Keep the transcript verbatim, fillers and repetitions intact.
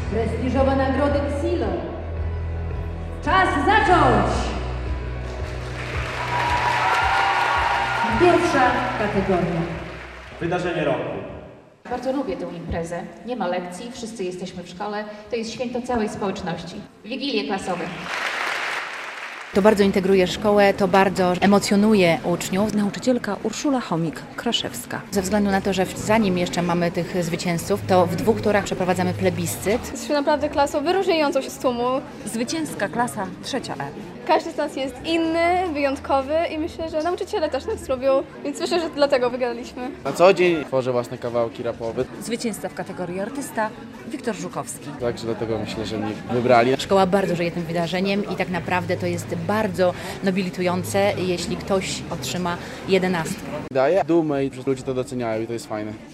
Prestiżowe nagrody Xilo. Czas zacząć! Pierwsza kategoria. Wydarzenie roku. Bardzo lubię tę imprezę. Nie ma lekcji, wszyscy jesteśmy w szkole. To jest święto całej społeczności. Wigilie klasowe. To bardzo integruje szkołę, to bardzo emocjonuje uczniów. Nauczycielka Urszula Chomik-Kraszewska. Ze względu na to, że zanim jeszcze mamy tych zwycięzców, to w dwóch turach przeprowadzamy plebiscyt. Jesteśmy naprawdę klasą wyróżniającą się z tłumu. Zwycięska klasa trzecia E. Każdy z nas jest inny, wyjątkowy i myślę, że nauczyciele też nas lubią, więc myślę, że dlatego wygraliśmy. Na co dzień tworzę własne kawałki rapowe, Zwycięzca w kategorii artysta Wiktor Żukowski. także dlatego myślę, że mnie wybrali. Szkoła bardzo żyje tym wydarzeniem i tak naprawdę to jest bardzo nobilitujące, jeśli ktoś otrzyma jedenastkę. Daję dumę i ludzie to doceniają i to jest fajne.